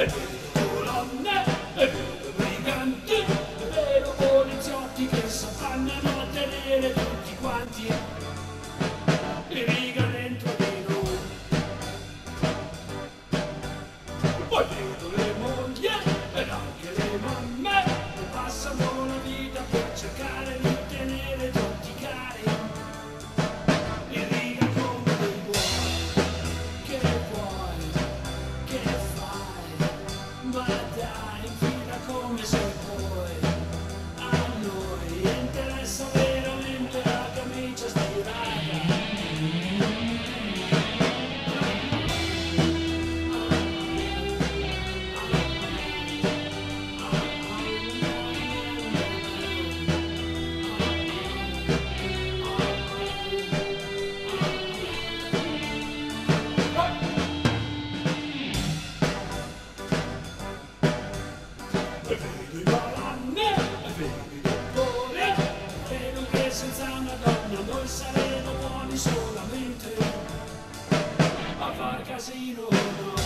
vedo colonne, e vedo briganti, e vedo poliziotti che s'affannano a tenere tutti quanti in riga dentro di noi. Poi vedo le mogli ed anche le mamme che passano la vita per cercare di tenere tutti cari in riga come dei buoi. Che vuoi, che fai, ma dai, infila come se puoi. A noi interessa veramente la camicia stirata. E vedo i malanni, e vedo i dottori, vedo che senza una donna noi saremo buoni solamente a far casino.